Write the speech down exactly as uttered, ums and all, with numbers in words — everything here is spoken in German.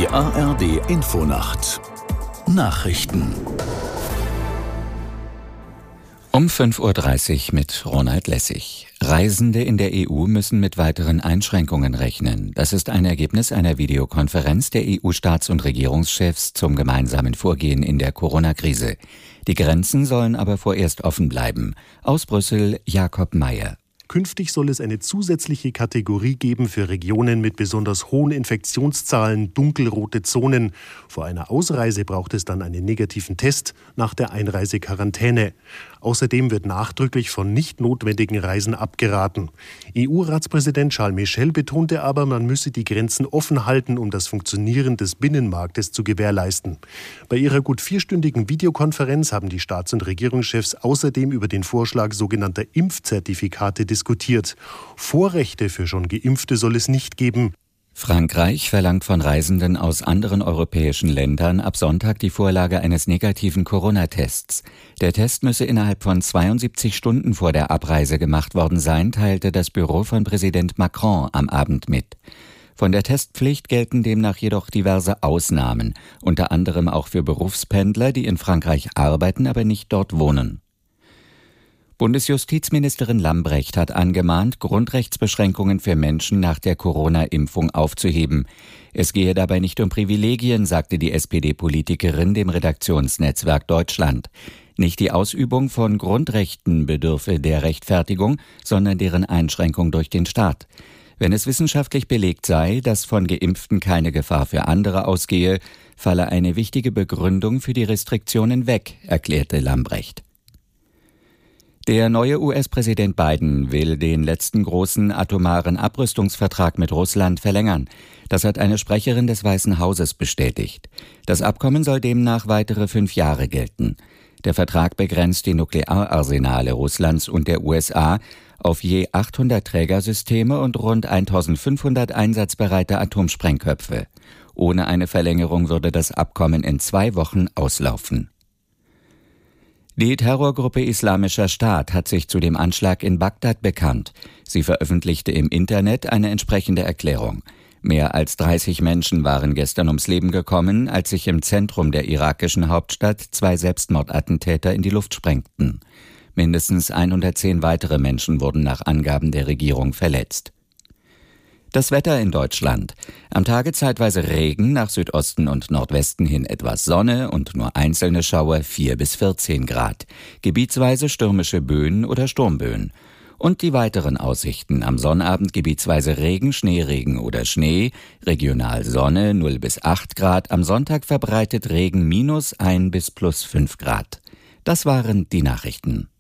Die A R D Infonacht Nachrichten um fünf Uhr dreißig mit Ronald Lessig. Reisende in der E U müssen mit weiteren Einschränkungen rechnen. Das ist ein Ergebnis einer Videokonferenz der E U-Staats- und Regierungschefs zum gemeinsamen Vorgehen in der Corona-Krise. Die Grenzen sollen aber vorerst offen bleiben. Aus Brüssel Jakob Mayer. Künftig soll es eine zusätzliche Kategorie geben für Regionen mit besonders hohen Infektionszahlen, dunkelrote Zonen. Vor einer Ausreise braucht es dann einen negativen Test, nach der Einreise Quarantäne. Außerdem wird nachdrücklich von nicht notwendigen Reisen abgeraten. E U-Ratspräsident Charles Michel betonte aber, man müsse die Grenzen offen halten, um das Funktionieren des Binnenmarktes zu gewährleisten. Bei ihrer gut vierstündigen Videokonferenz haben die Staats- und Regierungschefs außerdem über den Vorschlag sogenannter Impfzertifikate diskutiert. Vorrechte für schon Geimpfte soll es nicht geben. Frankreich verlangt von Reisenden aus anderen europäischen Ländern ab Sonntag die Vorlage eines negativen Corona-Tests. Der Test müsse innerhalb von zweiundsiebzig Stunden vor der Abreise gemacht worden sein, teilte das Büro von Präsident Macron am Abend mit. Von der Testpflicht gelten demnach jedoch diverse Ausnahmen, unter anderem auch für Berufspendler, die in Frankreich arbeiten, aber nicht dort wohnen. Bundesjustizministerin Lambrecht hat angemahnt, Grundrechtsbeschränkungen für Menschen nach der Corona-Impfung aufzuheben. Es gehe dabei nicht um Privilegien, sagte die S P D-Politikerin dem Redaktionsnetzwerk Deutschland. Nicht die Ausübung von Grundrechten bedürfe der Rechtfertigung, sondern deren Einschränkung durch den Staat. Wenn es wissenschaftlich belegt sei, dass von Geimpften keine Gefahr für andere ausgehe, falle eine wichtige Begründung für die Restriktionen weg, erklärte Lambrecht. Der neue U S-Präsident Biden will den letzten großen atomaren Abrüstungsvertrag mit Russland verlängern. Das hat eine Sprecherin des Weißen Hauses bestätigt. Das Abkommen soll demnach weitere fünf Jahre gelten. Der Vertrag begrenzt die Nukleararsenale Russlands und der U S A auf je achthundert Trägersysteme und rund eintausendfünfhundert einsatzbereite Atomsprengköpfe. Ohne eine Verlängerung würde das Abkommen in zwei Wochen auslaufen. Die Terrorgruppe Islamischer Staat hat sich zu dem Anschlag in Bagdad bekannt. Sie veröffentlichte im Internet eine entsprechende Erklärung. Mehr als dreißig Menschen waren gestern ums Leben gekommen, als sich im Zentrum der irakischen Hauptstadt zwei Selbstmordattentäter in die Luft sprengten. Mindestens hundertzehn weitere Menschen wurden nach Angaben der Regierung verletzt. Das Wetter in Deutschland. Am Tage zeitweise Regen, nach Südosten und Nordwesten hin etwas Sonne und nur einzelne Schauer, vier bis vierzehn Grad. Gebietsweise stürmische Böen oder Sturmböen. Und die weiteren Aussichten. Am Sonnabend gebietsweise Regen, Schneeregen oder Schnee, regional Sonne null bis acht Grad. Am Sonntag verbreitet Regen minus ein bis plus fünf Grad. Das waren die Nachrichten.